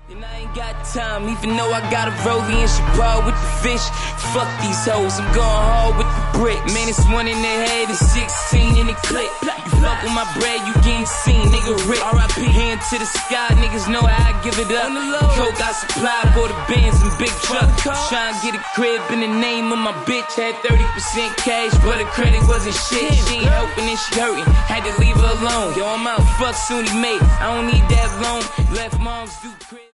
And I ain't got time, even though I got a rollie and she ball with the fish. Fuck these hoes, I'm going hard with the brick. Man, it's one in the head and 16 in the clip. You fuck with my bread, you getting seen, nigga rip. R.I.P. Hand to the sky, niggas know how I give it up. Coke I supply for the Benz and big truck. Tryna get a crib in the name of my bitch. Had 30% cash, but the credit wasn't shit. She ain't helping and she hurting, had to leave her alone. Yo, I'm out, fuck Suni mate, I don't need that loan. Left moms do crib.